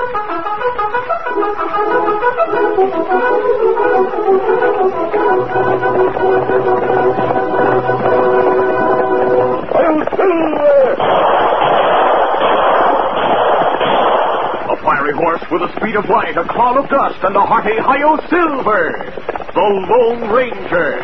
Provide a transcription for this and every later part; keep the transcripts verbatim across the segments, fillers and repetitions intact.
A fiery horse with the speed of light, a cloud of dust, and a hearty Hi-Yo Silver, the Lone Ranger.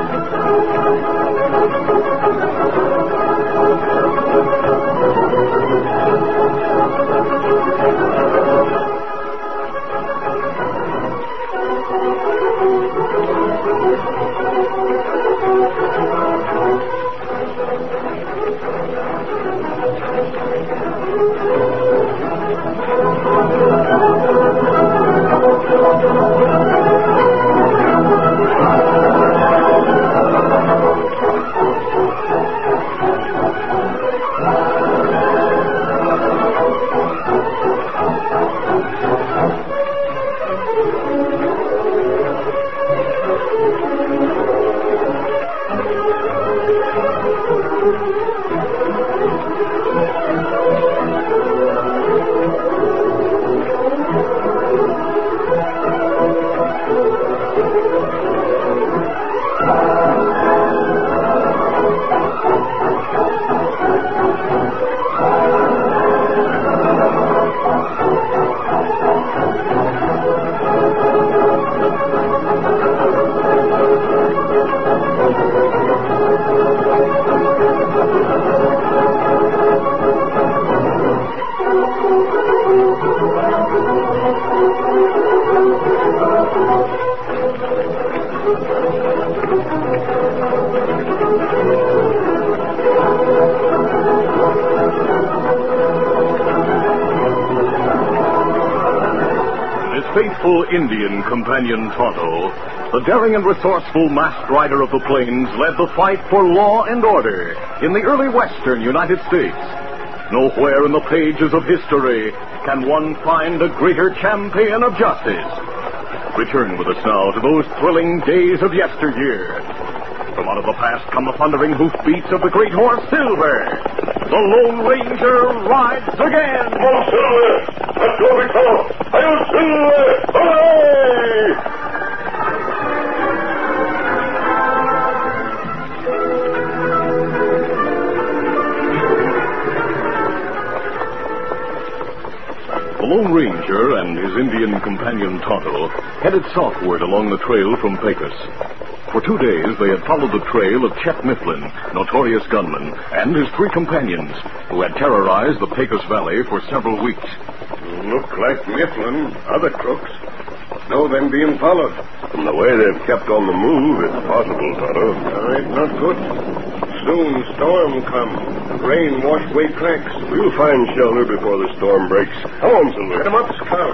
Faithful Indian companion Tonto, the daring and resourceful masked rider of the plains, led the fight for law and order in the early western United States. Nowhere in the pages of history can one find a greater champion of justice. Return with us now to those thrilling days of yesteryear. From out of the past come the thundering hoofbeats of the great horse Silver. The Lone Ranger rides again. Come on, Silver! Let's go, big fellow! Hi-Yo, Silver! Hooray! The Lone Ranger and his Indian companion Tonto headed southward along the trail from Pecos. For two days, they had followed the trail of Chet Mifflin, notorious gunman, and his three companions, who had terrorized the Pecos Valley for several weeks. Look like Mifflin, other crooks. No, them being followed. From the way they've kept on the move, it's possible, Tonto. All right, not good. Soon storm come. Rain wash away tracks. We'll find shelter before the storm breaks. Come on, Silver. Get 'em up, Scout.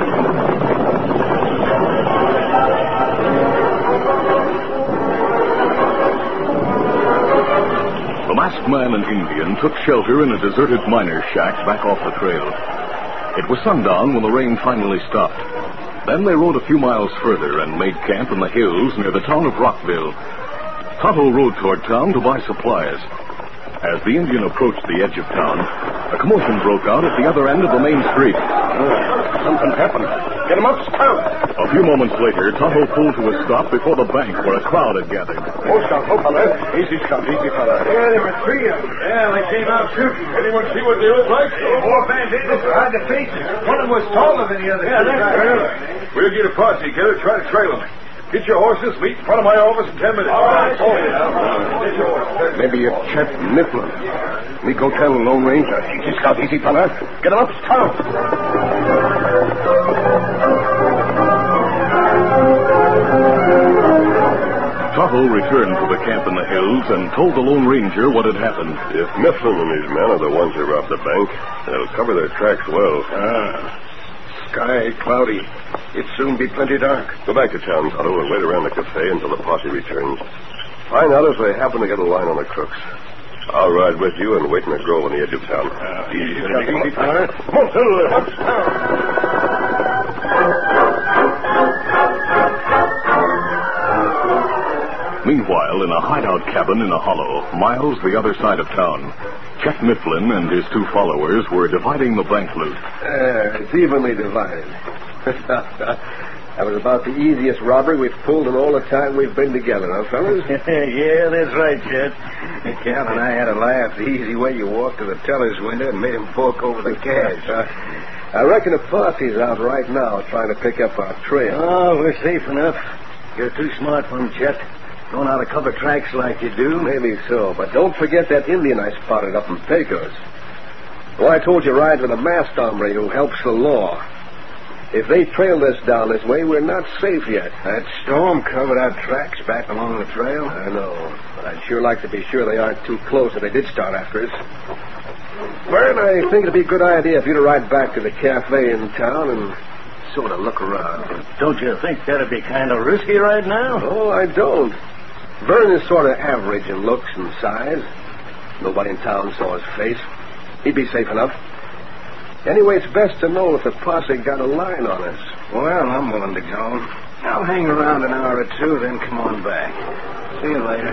The masked man and Indian took shelter in a deserted miner's shack back off the trail. It was sundown when the rain finally stopped. Then they rode a few miles further and made camp in the hills near the town of Rockville. Tonto rode toward town to buy supplies. As the Indian approached the edge of town, a commotion broke out at the other end of the main street. Oh, something happened. Get 'em up, Scout. A few moments later, Tonto pulled to a stop before the bank where a crowd had gathered. Oh, Scout, oh, fella. Easy, Scout, easy, fella. Yeah, there were three of them. Yeah, they came out shooting. Anyone see what they look like? Four bandits behind the faces. One of them was taller than the other. Yeah, that's right. We'll get a posse together, try to trail them. Get your horses, meet in front of my office in ten minutes. All right. Oh, yeah. Maybe it's Chet Mifflin. Me go tell the Lone Ranger. Easy, Scout, easy, fella. Get him up, Scout. Tonto returned to the camp in the hills and told the Lone Ranger what had happened. If Mifflin and his men are the ones who robbed the bank, they'll cover their tracks well. Ah. Sky cloudy. It'll soon be plenty dark. Go back to town, Tonto, and wait around the cafe until the posse returns. Find out if they happen to get a line on the crooks. I'll ride with you and wait in the grove on the edge of town. Uh, easy, easy, easy, easy, fella. Come on, Silver. Up, Meanwhile, in a hideout cabin in a hollow, miles the other side of town, Chet Mifflin and his two followers were dividing the bank loot. Uh, it's evenly divided. That was about the easiest robbery we've pulled in all the time we've been together, huh, fellas? Yeah, that's right, Chet. Cal and I had a laugh the easy way you walked to the teller's window and made him fork over the cash. I reckon a posse's out right now trying to pick up our trail. Oh, we're safe enough. You're too smart for him, Chet. Don't know how to cover tracks like you do. Maybe so, but don't forget that Indian I spotted up in Pecos. Well, I told you rides with a masked hombre who helps the law. If they trail us down this way, we're not safe yet. That storm covered our tracks back along the trail. I know, but I'd sure like to be sure they aren't too close if they did start after us. Vern, I think it'd be a good idea if you'd ride back to the cafe in town and sort of look around. Don't you think that'd be kind of risky right now? No, I don't. Vern is sort of average in looks and size. Nobody in town saw his face. He'd be safe enough. Anyway, it's best to know if the posse got a line on us. Well, I'm willing to go. I'll hang around an hour or two, then come on back. See you later.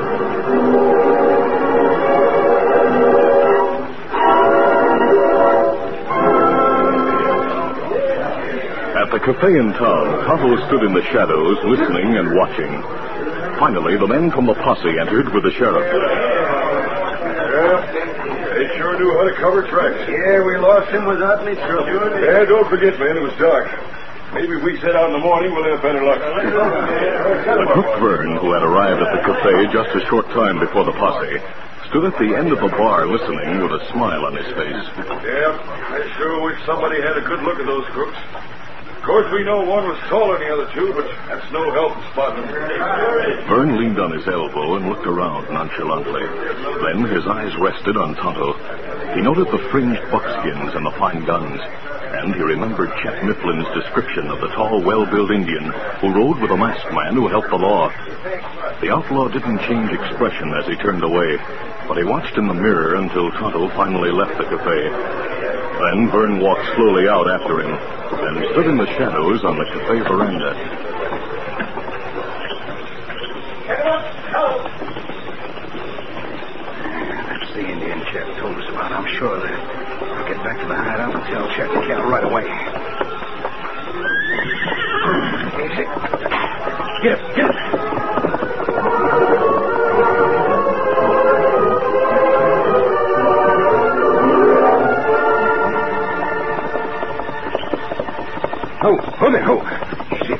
At the cafe in town, Tonto stood in the shadows, listening and watching. Finally, the men from the posse entered with the sheriff. Yeah, they sure knew how to cover tracks. Yeah, we lost him without any trouble. Yeah, don't forget, man, it was dark. Maybe if we set out in the morning, we'll have better luck. The cook Vern, who had arrived at the cafe just a short time before the posse, stood at the end of the bar listening with a smile on his face. Yeah, I sure wish somebody had a good look at those crooks. Of course, we know one was taller than the other two, but that's no help in spotting them. Vern leaned on his elbow and looked around nonchalantly. Then his eyes rested on Tonto. He noted the fringed buckskins and the fine guns, and he remembered Chet Mifflin's description of the tall, well-built Indian who rode with a masked man who helped the law. The outlaw didn't change expression as he turned away, but he watched in the mirror until Tonto finally left the cafe. Then Vern walked slowly out after him and stood in the shadows on the cafe veranda. That's the Indian Chet told us about. I'm sure of that. I'll get back to the hideout and tell Chet and Cal right away. Easy. Get up, get up. Ho, ho there, ho. Easy.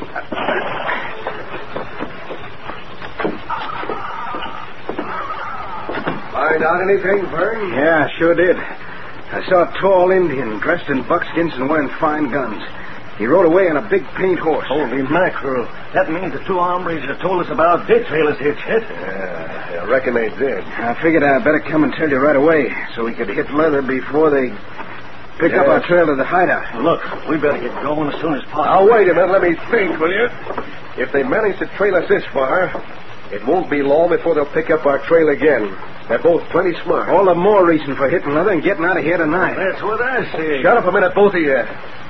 Find out anything, Vern? Yeah, I sure did. I saw a tall Indian dressed in buckskins and wearing fine guns. He rode away on a big paint horse. Holy mackerel. That means the two hombres that told us about did trail us here, Chet. Yeah, I reckon they did. I figured I'd better come and tell you right away so we could hit leather before they pick Yes. up our trail to the hideout. Look, we better get going as soon as Now, possible. wait a minute. Let me think, will you? If they manage to trail us this far, it won't be long before they'll pick up our trail again. They're both plenty smart. All the more reason for hitting leather and getting out of here tonight. That's what I say. Shut up a minute, both of you.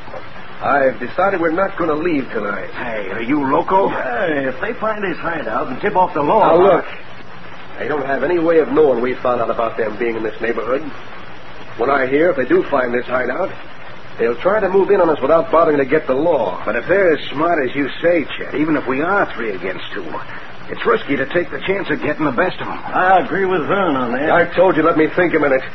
I've decided we're not going to leave tonight. Hey, are you loco? Hey, if they find his hideout and tip off the law... Now, look. I don't have any way of knowing we found out about them being in this neighborhood. When I hear if they do find this hideout, they'll try to move in on us without bothering to get the law. But if they're as smart as you say, Chet, even if we are three against two, it's risky to take the chance of getting the best of them. I agree with Vern on that. I told you, let me think a minute.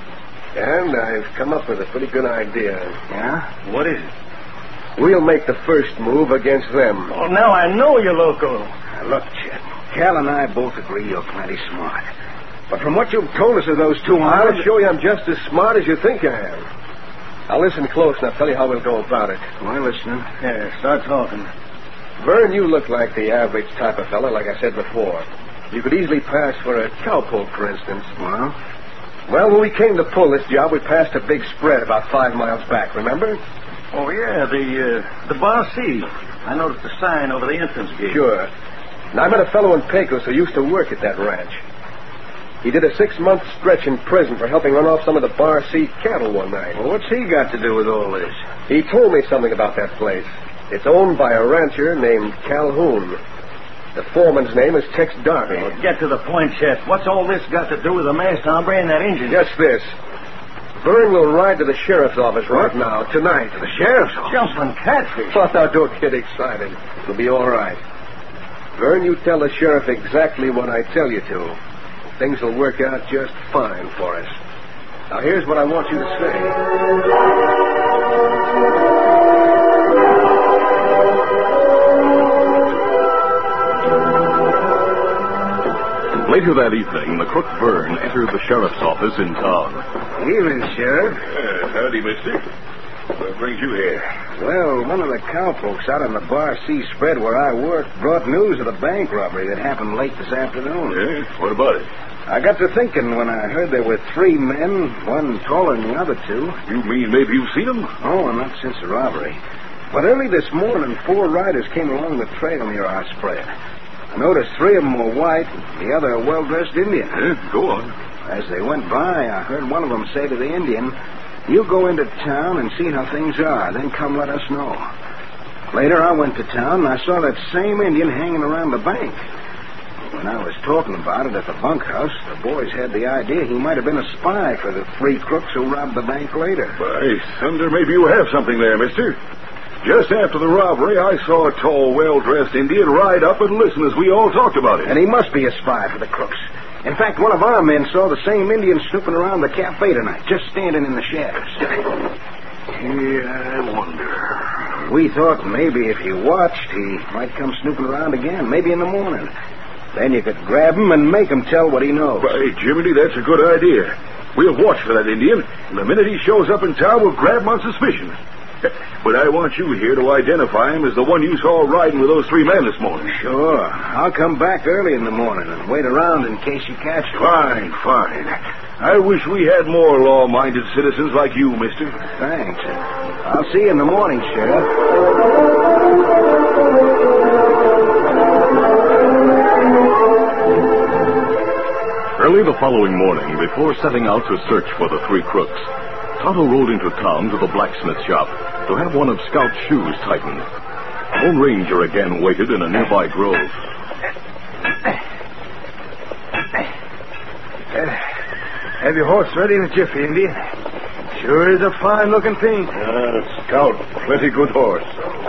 And I've come up with a pretty good idea. Yeah? What is it? We'll make the first move against them. Oh, now I know you're loco. Now, look, Chet, Cal and I both agree you're plenty smart. But from what you've told us of those two I'll hombres... show you I'm just as smart as you think I am. Now listen close and I'll tell you how we'll go about it. I'm listening. Yeah, start talking. Vern, you look like the average type of fella, like I said before. You could easily pass for a cowpoke, for instance. Well? Well, when we came to pull this job, we passed a big spread about five miles back, remember? Oh, yeah, the uh, the Bar C. I noticed the sign over the entrance gate. Sure. Now, I met a fellow in Pecos who used to work at that ranch. He did a six-month stretch in prison for helping run off some of the Bar C cattle one night. Well, what's he got to do with all this? He told me something about that place. It's owned by a rancher named Calhoun. The foreman's name is Tex Darby. Well, get to the point, Chet. What's all this got to do with the masked hombre and that Indian? Just this. Vern will ride to the sheriff's office right now, tonight. The sheriff's office? Jumping catfish. Oh, now, don't get excited. It'll be all right. Vern, you tell the sheriff exactly what I tell you to. Things will work out just fine for us. Now, here's what I want you to say. Later that evening, the crook Vern entered the sheriff's office in town. Evening, Sheriff. Uh, howdy, mister. What brings you here? Well, one of the cowpokes out on the Bar C spread where I work brought news of the bank robbery that happened late this afternoon. Yeah? What about it? I got to thinking when I heard there were three men, one taller than the other two. You mean maybe you've seen them? Oh, not since the robbery. But early this morning, four riders came along the trail near our spread. I noticed three of them were white, the other a well-dressed Indian. Yeah, go on. As they went by, I heard one of them say to the Indian, "You go into town and see how things are, then come let us know." Later, I went to town, and I saw that same Indian hanging around the bank. When I was talking about it at the bunkhouse, the boys had the idea he might have been a spy for the three crooks who robbed the bank later. By thunder, maybe you have something there, mister. Just after the robbery, I saw a tall, well-dressed Indian ride up and listen as we all talked about it. And he must be a spy for the crooks. In fact, one of our men saw the same Indian snooping around the cafe tonight, just standing in the shadows. Yeah, I wonder. We thought maybe if you watched, he might come snooping around again, maybe in the morning. Then you could grab him and make him tell what he knows. By Jiminy, that's a good idea. We'll watch for that Indian, and the minute he shows up in town, we'll grab him on suspicion. But I want you here to identify him as the one you saw riding with those three men this morning. Sure. I'll come back early in the morning and wait around in case you catch him. Fine, fine. I wish we had more law-minded citizens like you, mister. Thanks. I'll see you in the morning, Sheriff. Early the following morning, before setting out to search for the three crooks, Tonto rode into town to the blacksmith shop to have one of Scout's shoes tightened. Lone Ranger again waited in a nearby grove. Uh, have your horse ready in a jiffy, Indian? Sure is a fine-looking thing. Uh, Scout, plenty good horse.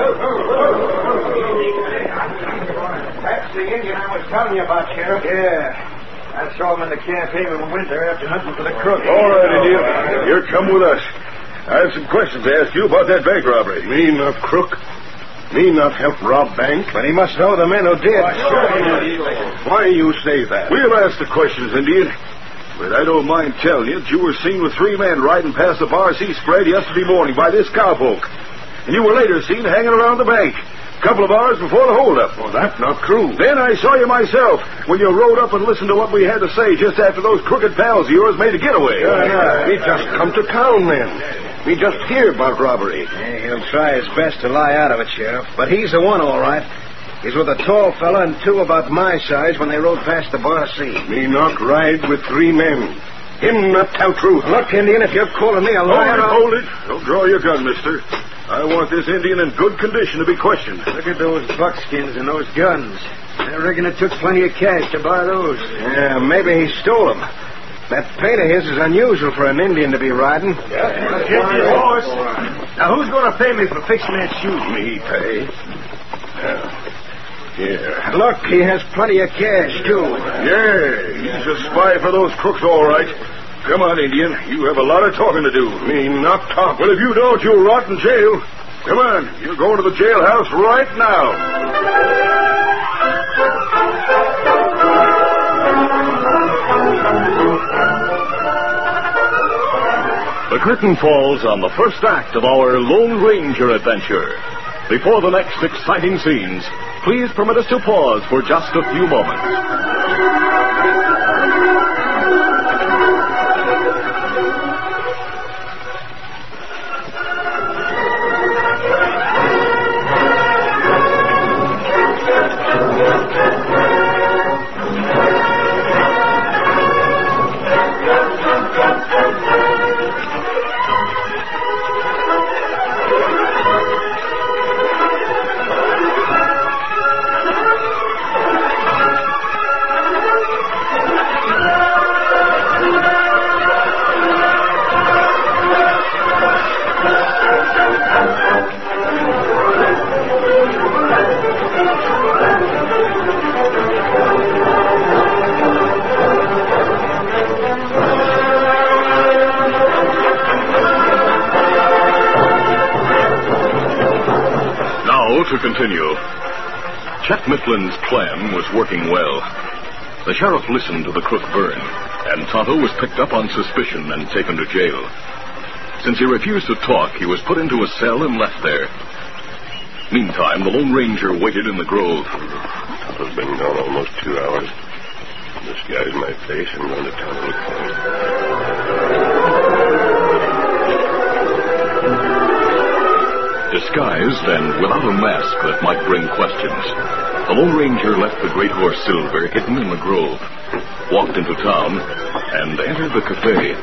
That's the Indian I was telling you about, Sheriff. Yeah. I saw him in the cafe when we went there after hunting for the crook. All right, Indian. You're come with us. I have some questions to ask you about that bank robbery. Me not crook. Me not help rob bank. But he must know the men who did. Why you say that? We'll ask the questions, Indian. But I don't mind telling you that you were seen with three men riding past the Bar C spread yesterday morning by this cowpoke. And you were later seen hanging around the bank. A couple of hours before the holdup. Well, that's not true. Then I saw you myself when you rode up and listened to what we had to say just after those crooked pals of yours made a getaway. Yeah, yeah. We just come to town then. We just hear about robbery. Yeah, he'll try his best to lie out of it, Sheriff. But he's the one, all right. He's with a tall fella and two about my size when they rode past the Bar C. Me not ride with three men. Him not tell truth. Look, Indian, if you're calling me a liar... Hold it, hold it. Don't draw your gun, mister. I want this Indian in good condition to be questioned. Look at those buckskins and those guns. I reckon it took plenty of cash to buy those. Yeah, maybe he stole them. That paint of his is unusual for an Indian to be riding. Yeah. Get your horse. Now, who's going to pay me for fixing that shoe? Me pay. Yeah. Here. Look, he has plenty of cash, too. Yeah, he's a spy for those crooks, all right. Come on, Indian. You have a lot of talking to do. Me not talk. Well, if you don't, you'll rot in jail. Come on. You're going to the jailhouse right now. The curtain falls on the first act of our Lone Ranger adventure. Before the next exciting scenes, please permit us to pause for just a few moments. to continue. Chet Mifflin's plan was working well. The sheriff listened to the crook Vern, and Tonto was picked up on suspicion and taken to jail. Since he refused to talk, he was put into a cell and left there. Meantime, the Lone Ranger waited in the grove. Tonto's been gone almost two hours. Disguise my face and run to town to look for him. Disguised and without a mask that might bring questions, the Lone Ranger left the great horse Silver hidden in the grove, walked into town, and entered the cafe.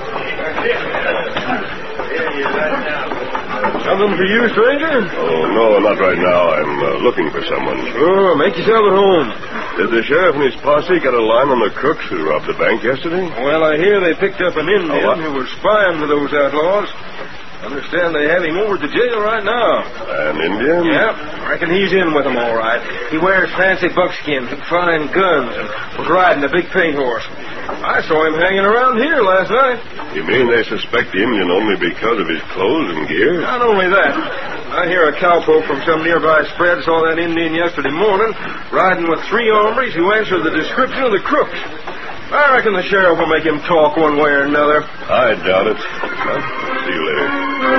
Something for you, stranger? Oh, no, not right now. I'm uh, looking for someone. Oh, make yourself at home. Did the sheriff and his posse get a line on the crooks who robbed the bank yesterday? Well, I hear they picked up an Indian Oh, what? who was spying for those outlaws. Understand they have him over at the jail right now. An Indian? Yep, reckon he's in with them all right. He wears fancy buckskin, fine guns, and was riding a big paint horse. I saw him hanging around here last night. You mean they suspect the Indian only because of his clothes and gear? Not only that, I hear a cowpoke from some nearby spread saw that Indian yesterday morning riding with three hombres who answered the description of the crooks. I reckon the sheriff will make him talk one way or another. I doubt it. Well, see you later.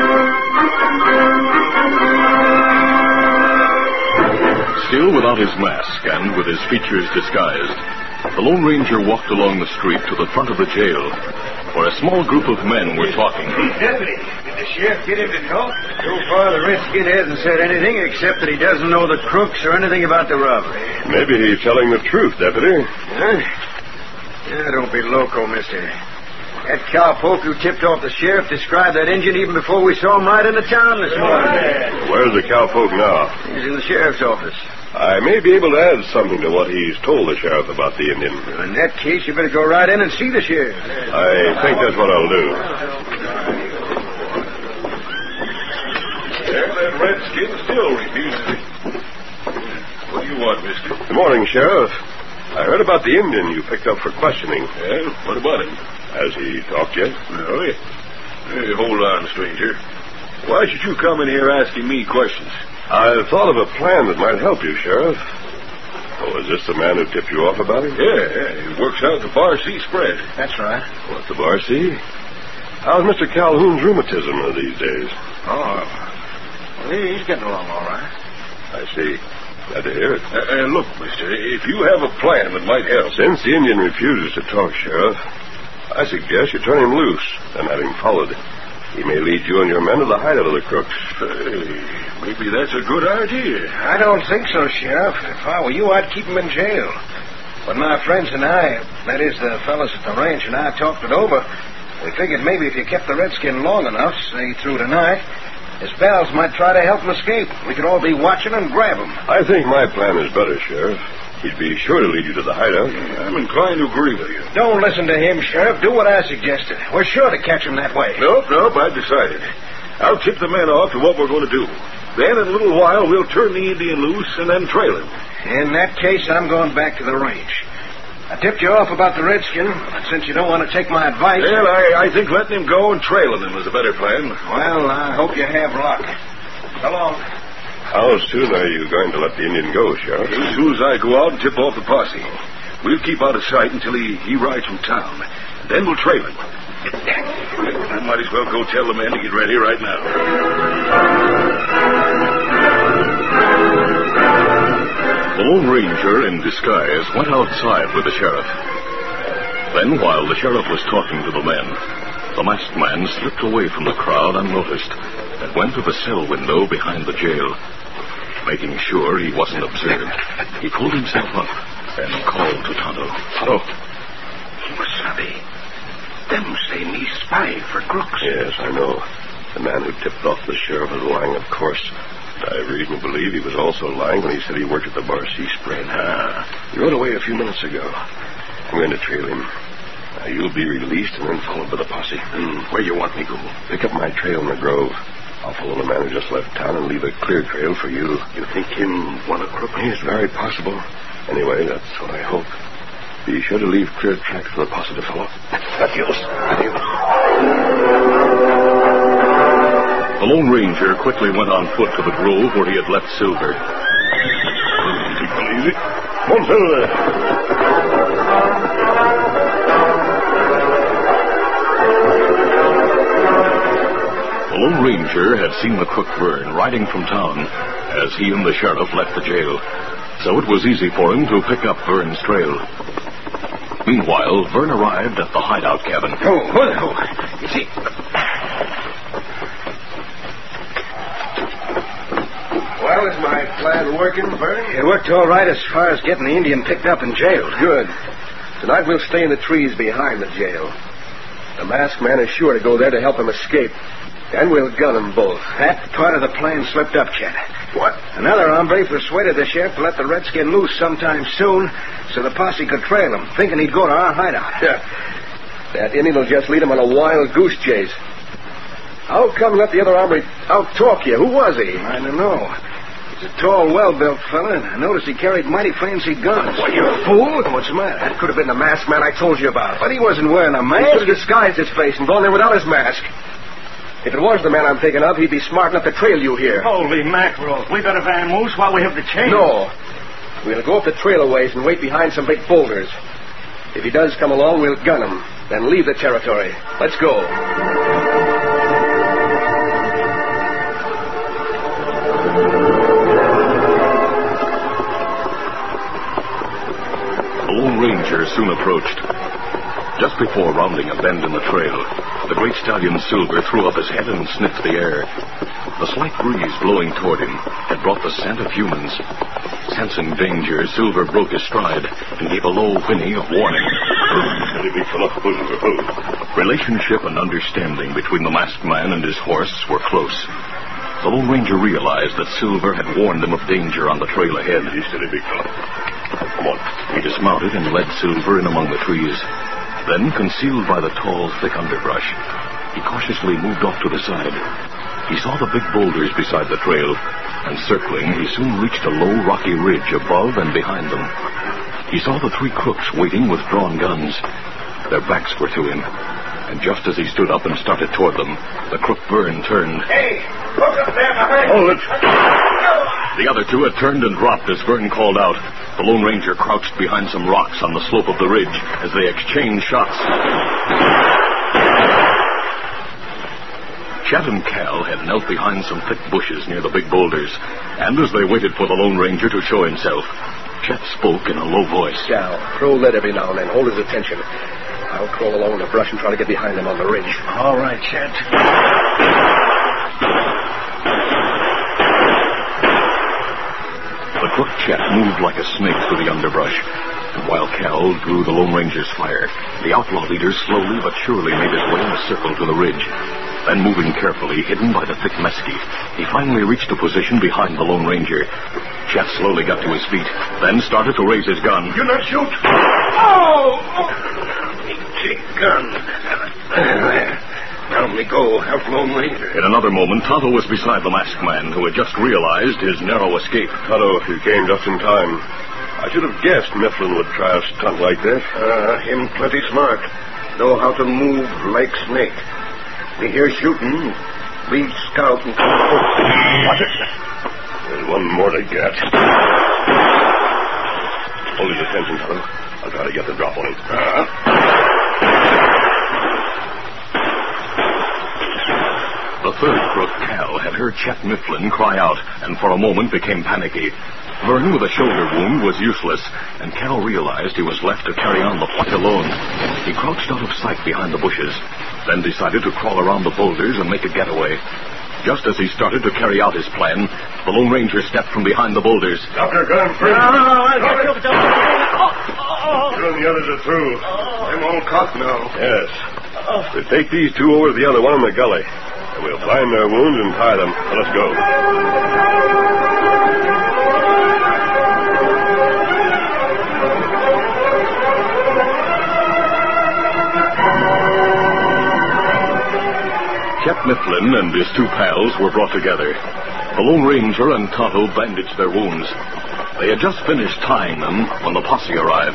Still without his mask and with his features disguised, the Lone Ranger walked along the street to the front of the jail, where a small group of men were talking. Deputy, did the sheriff get him to talk? So far, the redskin hasn't said anything except that he doesn't know the crooks or anything about the robbery. Maybe he's telling the truth, Deputy. Huh? Yeah, don't be loco, mister. That cowpoke who tipped off the sheriff described that Indian even before we saw him ride into town this morning. Where's the cowpoke now? He's in the sheriff's office. I may be able to add something to what he's told the sheriff about the Indian. In that case, you better go right in and see the sheriff. I think that's what I'll do. There, that redskin still refuses it. What do you want, mister? Good morning, Sheriff. I heard about the Indian you picked up for questioning. Yeah, what about him? Has he talked yet? No, he... Hey, hold on, stranger. Why should you come in here asking me questions? I thought of a plan that might help you, Sheriff. Oh, is this the man who tipped you off about him? Yeah, yeah, he works out at the Bar C spread. That's right. What, the Bar C? How's Mister Calhoun's rheumatism these days? Oh, well, he's getting along all right. I see. Glad to hear it. Uh, uh, look, mister, if you have a plan that might help... Since the Indian refuses to talk, Sheriff, I suggest you turn him loose and have him followed. He may lead you and your men to the hideout of the crooks. Hey, maybe that's a good idea. I don't think so, Sheriff. If I were you, I'd keep him in jail. When my friends and I, that is, the fellas at the ranch and I talked it over, we figured maybe if you kept the redskin long enough, say through tonight, his pals might try to help him escape. We could all be watching and grab him. I think my plan is better, Sheriff. He'd be sure to lead you to the hideout. I'm inclined to agree with you. Don't listen to him, Sheriff. Do what I suggested. We're sure to catch him that way. Nope, nope, I've decided. I'll tip the men off to what we're going to do. Then in a little while, we'll turn the Indian loose and then trail him. In that case, I'm going back to the range. I tipped you off about the redskin, but since you don't want to take my advice... Well, I, I think letting him go and trailing him is a better plan. Well, I hope you have luck. So long. How soon are you going to let the Indian go, Sheriff? As soon as I go out and tip off the posse. We'll keep out of sight until he, he rides from town. Then we'll trail him. I might as well go tell the men to get ready right now. The Lone Ranger, in disguise, went outside with the sheriff. Then, while the sheriff was talking to the men, the masked man slipped away from the crowd unnoticed and went to the cell window behind the jail. Making sure he wasn't observed, he pulled himself up and called to Tonto. Tonto. Wasabi. Them say me spy for crooks. Yes, I know. The man who tipped off the sheriff was lying, of course. I have reason to believe he was also lying when he said he worked at the Bar C spread. Ah, he rode away a few minutes ago. I'm going to trail him. Now, you'll be released and then followed by the posse. Mm, where you want me to go? Pick up my trail in the grove. I'll follow the man who just left town and leave a clear trail for you. You think him one of crook? It's very possible. Anyway, that's what I hope. Be sure to leave clear tracks for the posse to follow. Adios. Adios. The Lone Ranger quickly went on foot to the grove where he had left Silver. Take it easy. Come on, Silver. The Lone Ranger had seen the crook Vern riding from town as he and the sheriff left the jail, so it was easy for him to pick up Vern's trail. Meanwhile, Vern arrived at the hideout cabin. Oh, hold on. You see... Well, is my plan working, Vern? It worked all right as far as getting the Indian picked up and jailed. Good. Tonight we'll stay in the trees behind the jail. The masked man is sure to go there to help him escape. And we'll gun them both. That part of the plan slipped up, Chet. What? Another hombre persuaded the sheriff to let the redskin loose sometime soon so the posse could trail him, thinking he'd go to our hideout. Yeah. That Indian will just lead him on a wild goose chase. How come let the other hombre out-talk you? Who was he? I don't know. He's a tall, well-built fella, and I noticed he carried mighty fancy guns. What, you fool? What's the matter? That could have been the masked man I told you about. But he wasn't wearing a He mask. could have disguised his face and gone there without his mask. If it was the man I'm thinking of, he'd be smart enough to trail you here. Holy mackerel. We better van Moose while we have the chase. No. We'll go up the trail a ways and wait behind some big boulders. If he does come along, we'll gun him, then leave the territory. Let's go. The Lone Ranger soon approached. Just before rounding a bend in the trail, the great stallion Silver threw up his head and sniffed the air. The slight breeze blowing toward him had brought the scent of humans. Sensing danger, Silver broke his stride and gave a low whinny of warning. Relationship and understanding between the masked man and his horse were close. The Lone Ranger realized that Silver had warned him of danger on the trail ahead. Come on. He dismounted and led Silver in among the trees. Then, concealed by the tall, thick underbrush, he cautiously moved off to the side. He saw the big boulders beside the trail, and circling, he soon reached a low, rocky ridge above and behind them. He saw the three crooks waiting with drawn guns. Their backs were to him, and just as he stood up and started toward them, the crook Vern turned. Hey, look up there behind Hold it! The other two had turned and dropped as Vern called out. The Lone Ranger crouched behind some rocks on the slope of the ridge as they exchanged shots. Chet and Cal had knelt behind some thick bushes near the big boulders, and as they waited for the Lone Ranger to show himself, Chet spoke in a low voice. Cal, throw lead every now and then. Hold his attention. I'll crawl along in the brush and try to get behind him on the ridge. All right, Chet. The crook Chet moved like a snake through the underbrush, and while Cal drew the Lone Ranger's fire, the outlaw leader slowly but surely made his way in a circle to the ridge. Then, moving carefully, hidden by the thick mesquite, he finally reached a position behind the Lone Ranger. Chet slowly got to his feet, then started to raise his gun. You not shoot! Oh! Big gun. There. Down we go, help Lone Ranger. In another moment, Tonto was beside the masked man, who had just realized his narrow escape. Tonto, you came just in time. I should have guessed Mifflin would try a stunt like this. Uh, him plenty smart. Know how to move like snake. We hear shooting. We scout and... Watch it. There's one more to get. Hold his attention, Tonto. I'll try to get the drop on him. Uh, The third crook, Cal, had heard Chet Mifflin cry out, and for a moment became panicky. Vern, with a shoulder wound, was useless, and Cal realized he was left to carry on the fight alone. He crouched out of sight behind the bushes, then decided to crawl around the boulders and make a getaway. Just as he started to carry out his plan, the Lone Ranger stepped from behind the boulders. Drop your gun, friend. No, no, no, I'll get you. Don't oh, oh, You and the others are through. them all caught now. Yes. We'll take these two over to the other one in the gully. And we'll bind their wounds and tie them. Now, let's go. Chet Mifflin and his two pals were brought together. The Lone Ranger and Tonto bandaged their wounds. They had just finished tying them when the posse arrived.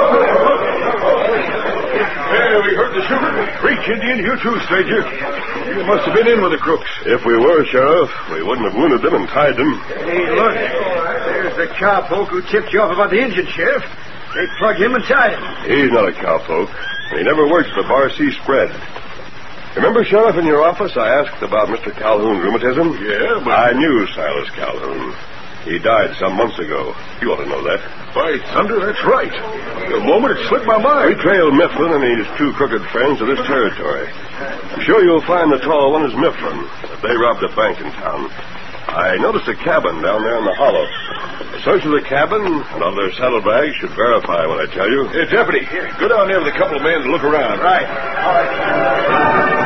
Hey, we heard the shooting. Reach, Indian, you too, stranger. You We must have been in with the crooks. If we were, Sheriff, we wouldn't have wounded them and tied them. Hey, look. There's the cowpoke who tipped you off about the Indian, Sheriff. They plugged him and tied him. He's not a cowpoke. He never worked at the Bar C spread. Remember, Sheriff, in your office, I asked about Mister Calhoun's rheumatism? Yeah, but... I knew Silas Calhoun. He died some months ago. You ought to know that. By thunder, that's right. The moment it slipped my mind. We trailed Mifflin and his two crooked friends to this territory. I'm sure you'll find the tall one is Mifflin. They robbed a bank in town. I noticed a cabin down there in the hollow. A search of the cabin and all their saddlebags should verify what I tell you. Hey, Deputy, go down there with a couple of men and look around. Right. All right.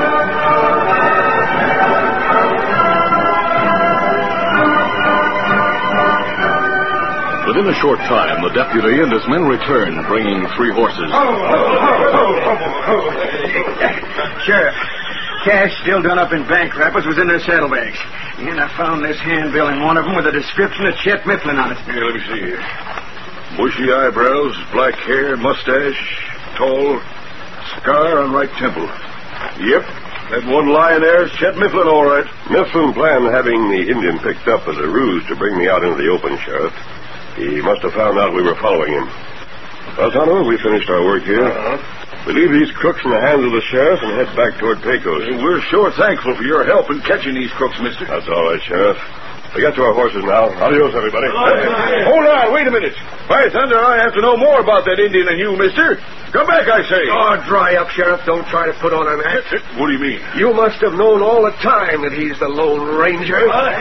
Within a short time, the deputy and his men returned, bringing three horses. Oh, oh, oh, oh, oh, oh. Sheriff, cash still done up in bank wrappers was in their saddlebags. And I found this handbill in one of them with a description of Chet Mifflin on it. Here, let me see here. Bushy eyebrows, black hair, mustache, tall, scar on right temple. Yep, that one lying there is Chet Mifflin, all right. Mifflin planned having the Indian picked up as a ruse to bring me out into the open, Sheriff. He must have found out we were following him. Well, Tonto, we finished our work here. Uh-huh. We leave these crooks in the hands of the sheriff and head back toward Pecos. Hey, we're sure thankful for your help in catching these crooks, mister. That's all right, Sheriff. We got to our horses now. Adios, everybody. Hey, hold on, wait a minute. By thunder, I have to know more about that Indian than you, mister. Come back, I say. Oh, dry up, Sheriff. Don't try to put on an act. What do you mean? You must have known all the time that he's the Lone Ranger.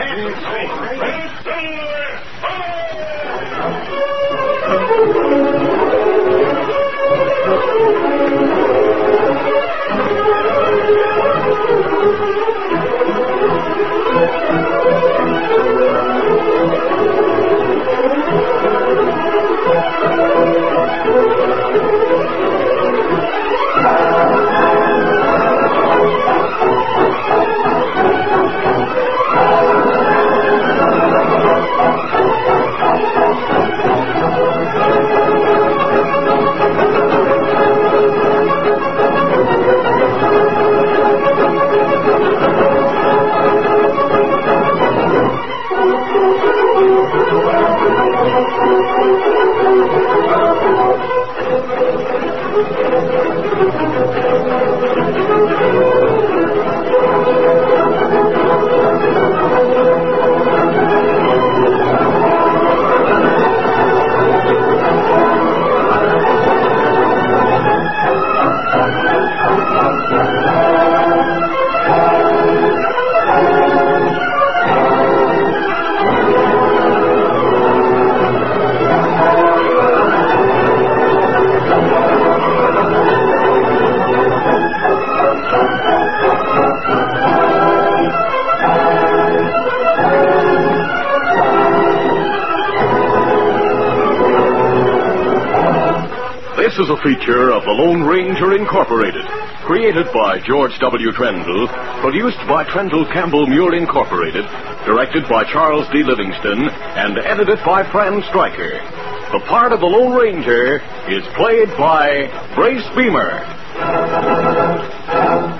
This is a feature of the Lone Ranger Incorporated, created by George W. Trendle, produced by Trendle Campbell Muir Incorporated, directed by Charles D. Livingston, and edited by Fran Stryker. The part of the Lone Ranger is played by Brace Beamer.